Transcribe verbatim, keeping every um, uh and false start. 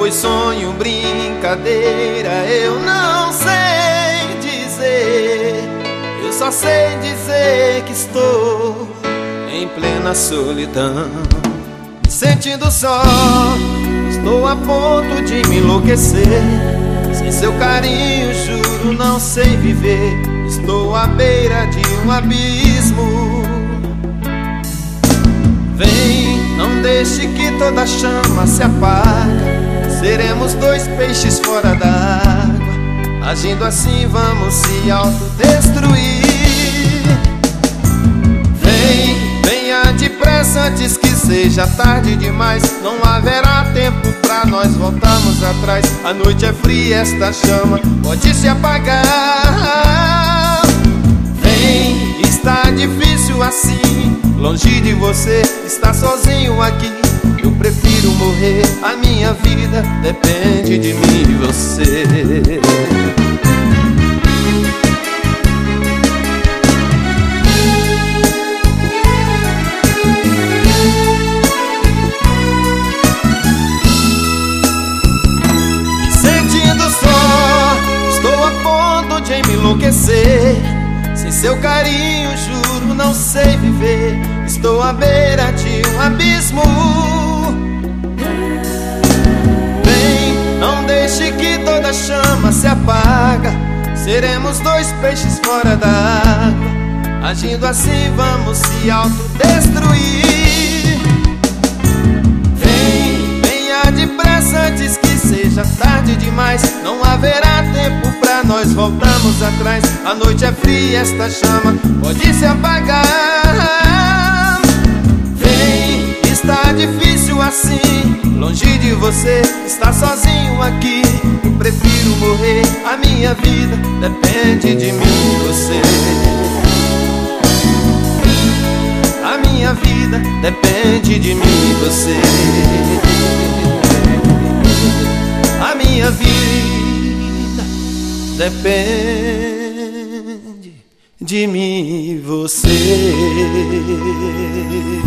foi sonho, brincadeira, eu não sei dizer. Eu só sei dizer que estou em plena solidão, me sentindo só. Estou a ponto de me enlouquecer. Sem seu carinho, juro, não sei viver. Estou à beira de um abismo. Vem, não deixe que toda chama se apague. Seremos dois peixes fora d'água. Agindo assim vamos se autodestruir. Vem, venha depressa antes que seja tarde demais. Não haverá tempo pra nós voltarmos atrás. A noite é fria, esta chama pode se apagar. Vem, está difícil assim, longe de você, está sozinho aqui. Eu prefiro morrer, a minha vida depende de mim e você. Me sentindo só, estou a ponto de me enlouquecer. Sem seu carinho, juro, não sei viver. Estou à beira de um abismo. Vem, não deixe que toda chama se apaga. Seremos dois peixes fora d'água. Agindo assim vamos se autodestruir. Vem, venha depressa antes que seja tarde demais. Não haverá tempo pra nós voltarmos atrás. A noite é fria, esta chama pode se apagar. Vem, está difícil assim, longe de você, está sozinho aqui. Eu prefiro morrer, a minha vida depende de mim e você. A minha vida depende de mim e você. A minha vida depende de mim e você.